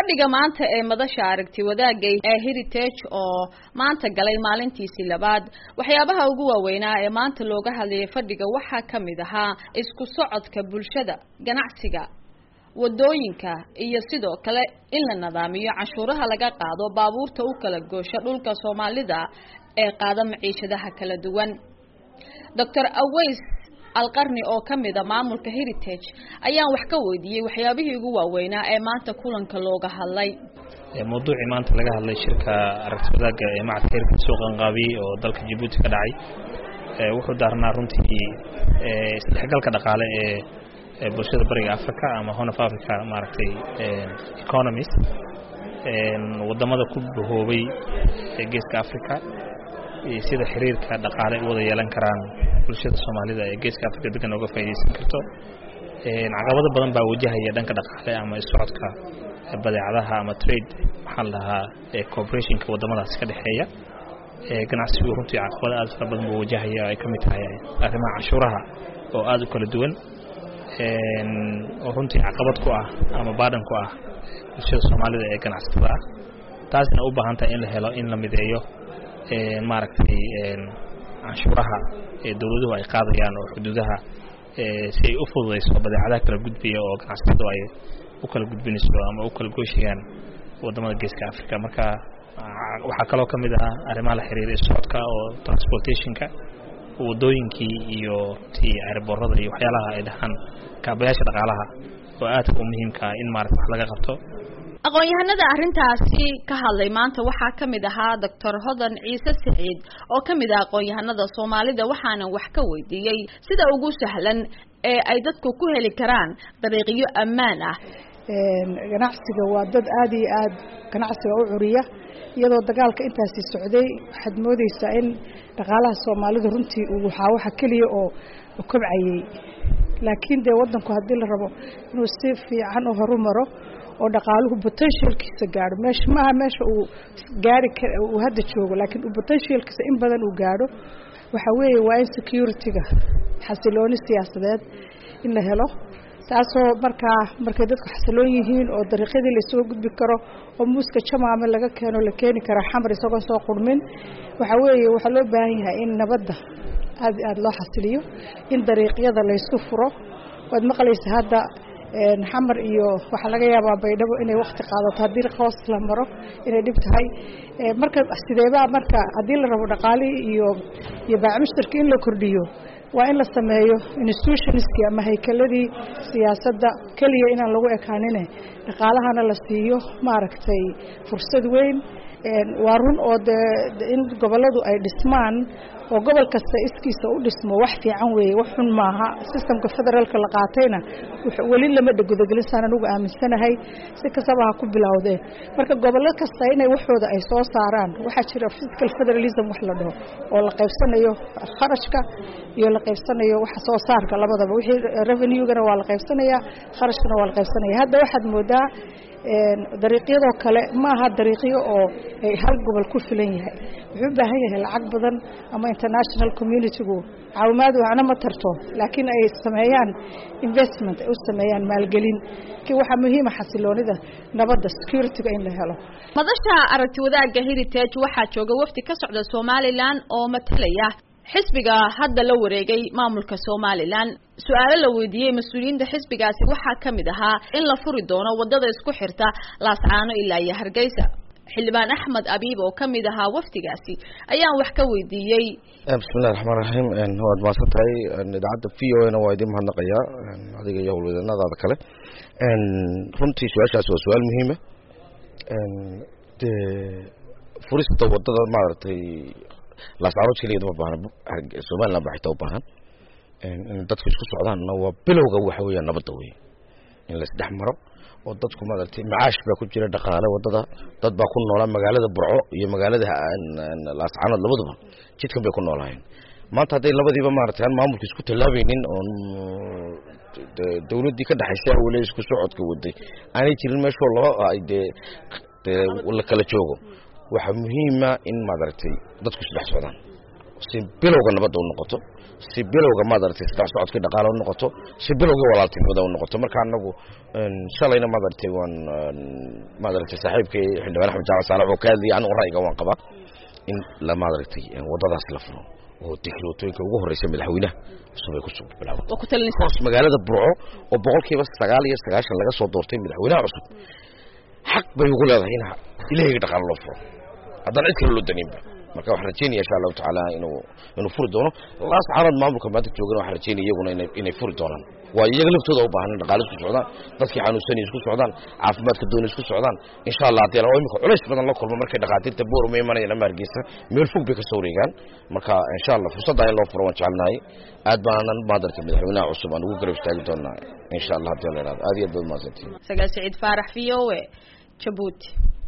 fadhiga maanta ee madasha aragti wadaagga ee Heritage oo maanta galay maalintiisii labaad waxyaabaha ugu waaweynaa ee maanta looga hadlayay fadhiga waxa kamid ahaa isku socodka bulshada ganacsiga wadooyinka iyo sidoo kale in la nidaamiyo cashuuraha laga qaado baabuurta u kala goosha dhulka Soomaalida ee qaada maciishadaha kala duwan Dr. Aways القرني أو كميدا معمول كهيريتاج أيام وحكوا ودي وحيابه جوا وينا إمانة كلن كلوجا هلاي موضوع إمانة لجا هلاي شركة رتبة مع كيرك سوق غابي أو ضلك جيبوتي كداعي وحضرنا رنتي استحقال كدقالة برشة بريء أفريقيا أما هون في أفريقيا ماركتي economist وضمن كوب هو بي جيس كأفريقيا سيد حرير كدقالة وده يلان كران bulshada Soomaalida ee geeska Afrika degan uga faa'iideysan karto caqabado badan baa wajahaya dhanka dhaqaale ama socodka badeecadaha ama trade maxaa lahaa cooperation-ka wadamadaas ka dhaxeeya ganacsigu runtii caqabado aad u badan buu wajahaya ay kamid tahay arrimaha cashuuraha oo aad u kala duwan oo runtii caqabad ku ah ama baadan ku ah bulshada Soomaalida ee ganacsatada taasina u baahan tahay in la helo in la mideeyo maaragtay cashuuraha dawladuhu ay qaadayaan oo xuduudaha si ay u fududeyso badeecadaha kala gudbiya oo ganacsatada ay u kala gudbinayso ama u kala gooshayaan wadamada geeska Afrika marka waxa kale oo kamid ah arrimaha la xiriira socodka oo transportation-ka wadooyinkii iyo tii airportada iyo waxyaalaha ay dhahan kaabayaasha dhaqaalaha oo aad u muhiimka ah in maaragtay wax laga qabto aqoon-yahanada arrintaasi ka hadlay maanta waxa kamid ahaa Dr. Hodan Ciise Saciid oo kamid ah aqoon-yahanada Soomaalida waxaana wax ka weydiiyay sida ugu sahlan ee ay dadku ku heli karaan dariiqyo ammaan ah ganacsiga waa dad aad iyo aad ganacsiga u curiya iyadoo dagaalka intaasi socday waxaad moodaysaa in dhaqaalaha Soomaalida runtii uu waxa kaliya oo kobcayay laakiin de wadanku hadii la rabo inuu si fiican u horumaro oo dhaqaaluhu potentialkiisa gaaro meesha uu gaari karo uu hadda joogo laakiin uu potentialkiisa in badan uu gaaro waxa weeye waa security-ga xasilooni siyaasadeed in la helo taasoo markay dadku xasiloon yihiin oo dariiqyadii la soo gudbi karo oo muuska jamaama laga keeni karo xamar isagoo soo qurmin waxa weeye waxa loo baahan yahay in nabadda aad loo xasiliyo in dariiqyada la isku furo wad maqlaysa hadda xamar iyo waxa laga yaabaa baydhabo inay waqti qaadato hadii qoos la maro inay dib tahay marka sideeba marka hadii la rabo dhaqaale iyo baacmushtarka in la kordhiyo waa in la sameeyo institutionski ama haykaladii siyaasadda kaliya inaan lagu ekaanin dhaqaalahana la siiyo maaragtay fursad weyn waa run oo in goboladu ay dhismaan oo gobol kasta iskiisa u dhismo wax fiican weeye wax xun maaha systemka federaalka la qaatayna wali lama dhagudagelin saanan ugu aaminsanahay si kasaba ha ku bilowdeen marka gobol kasta inay waxooda ay soo saaraan waxa jira fiscal federalism wax la dhaho oo la qaybsanayo kharashka iyo la qaybsanayo wax soo saarka labadaba wixii revenue-gana waa la qaybsanaya kharashkana waa la qaybsanaya hadda waxaad moodaa dariiqyada kale ma aha dariiqyo oo ay hal gobol ku filan yahay wuxuu baahan yahay lacag badan ama international community-gu caawimaad waxna ma tarto laakiin ay sameeyaan investment ay u sameeyaan maalgelin waxa muhiim ah xasiloonida nabadda security-ga in la helo madasha aragti wadaagga Heritage waxa jooga wafdi ka socda Somaliland oo matalaya xisbiga hadda la wareegay maamulka Somaliland su'aalo la weydiiyay mas'uuliyiinta xisbigaasi waxa kamid ahaa in la furi doono wadada isku xirta Laascaano ilaa iyo Hargeysa xildhibaan Axmed Abiib oo kamid ahaa wafdigaasi ayaan wax ka weydiiyay bismillaahir rahmaanir rahiim waad maasantay idaacada VOA-na waa idin mahadnaqaya adiga iyo howlwadeenada kale runtii su'aashaas waa su'aal muhiim ah furista wadada maartay Laascaano kaliya ma baahna Somaliland baaxita u baahan in dadku isku socdaan waa bilowga waxa weeyaan nabadda weey in la isdhex maro oo dadku maartay macaash baa ku jira dhaqaale wadada dad baa ku noolaa magaalada Burco iyo magaalada Laascaano labaduba jidkan bay ku noolaayeen maanta haday labadiiba maartay maamulku isku talaabaynin oo dawladii ka dhaxaysay wali isku socodka waday aanay jirin meesho loo ay wala kala joogo waxa muhiim ah in maartay dadku isdhex socdaan si bilowga nabadda u noqoto si bilowga madartay socodka dhaqaale u noqoto si bilowga walaaltinimada u noqoto marka anagu shalayna madartay waan madartay saaxiibkay xildhibaan Axmed Jaamac Saalax oo ka hadlay anigu ra'yiga waan qabaa in la madartay wadadaas la furo oo tikrootooyinka ugu horeysay madaxweynaha cusub ay ku soo bilaabay oo ku talinaysa magaalada Burco oo boqolkiiba 99 laga soo doortay madaxweynaha cusub xaq bay ugu leedahay in ilaahay dhaqaale loo furo haddana cid kale loo daninba marka waxaan rajaynayaa insha Allah taala inuu furi doono Allah saxaabad maamulka maanta joogana waxaan rajaynayaa iyaguna inay furi doonaan waa iyaga laftooda u baahan dhaqaale isku socdaan dadkii xanuunsan isku socdaan caafimaadka doon isku socdaan insha Allah hadii la imika culays badan la kulmo markay dhaqaatiirta boor uma imanayaan Hargeysa meel fog bay ka soo wareegaan marka insha Allah fursada in loo furo waan jecelnahay aad baanan maadartay madaxweynaha cusub aan ugu garab istaagi doonaa insha Allah hadii la yiraahdo aad iyo aad ma santiin Sagal Saciid Faarax VOA Djibouti